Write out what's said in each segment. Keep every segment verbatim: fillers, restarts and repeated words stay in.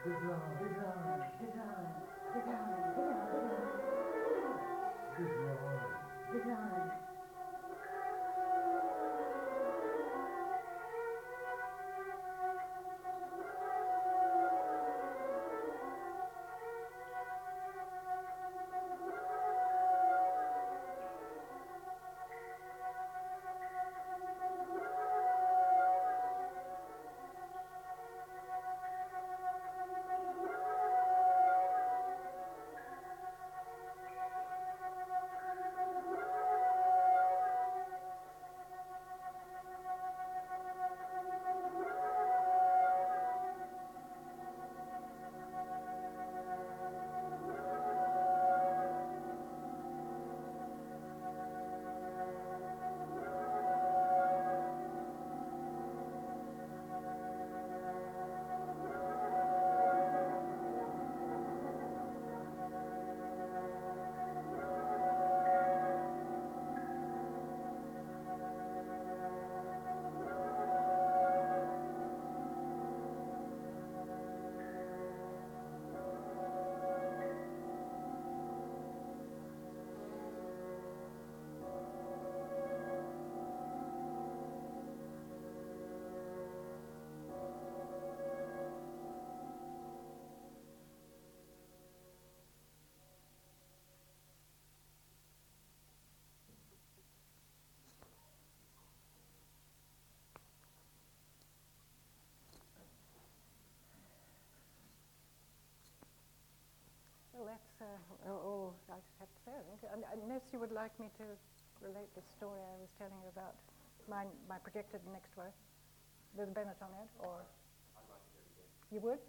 Well, that's uh, all I have to say, I think. Unless you would like me to relate the story I was telling you about my, my projected next work, the Benetton ad, or? I'd like to hear it again. You would?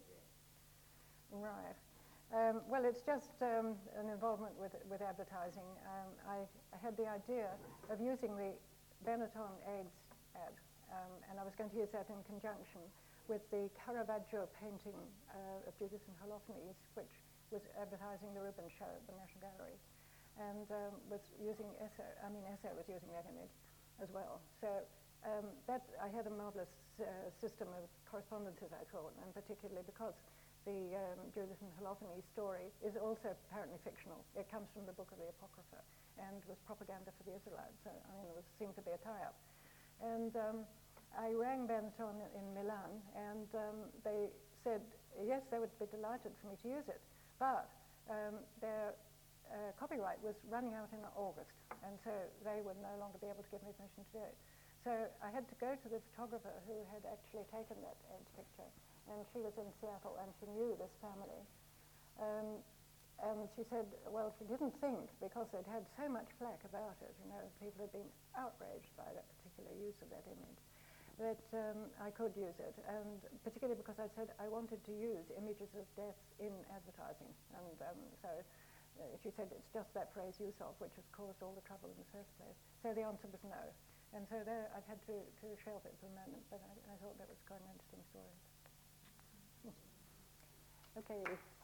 Yeah. Right. Um, well, it's just um, an involvement with, with advertising. Um, I, I had the idea of using the Benetton eggs ad, um, and I was going to use that in conjunction with the Caravaggio painting uh, of Judith and Holofernes, which was advertising the Rubens show at the National Gallery, and um, was using Esso, I mean Esso was using that image as well. So um, that, I had a marvelous uh, system of correspondences, I thought, and particularly because the um, Judith and Holofernes story is also apparently fictional. It comes from the Book of the Apocrypha and was propaganda for the Israelites. So, I mean, there was, seemed to be a tie-up. And um, I rang Benetton in Milan, and um, they said, yes, they would be delighted for me to use it. But um, their uh, copyright was running out in August, and so they would no longer be able to give me permission to do it. So I had to go to the photographer who had actually taken that AIDS picture, and she was in Seattle, and she knew this family. Um, and she said, well, she didn't think, because they'd had so much flack about it, you know, people had been outraged by that particular use of that image, that um, I could use it, and particularly because I said I wanted to use images of death in advertising, and um, so uh, she said it's just that phrase use of which has caused all the trouble in the first place. So the answer was no, and so there I've had to, to shelve it for a moment, but I, I thought that was quite an interesting story. Okay.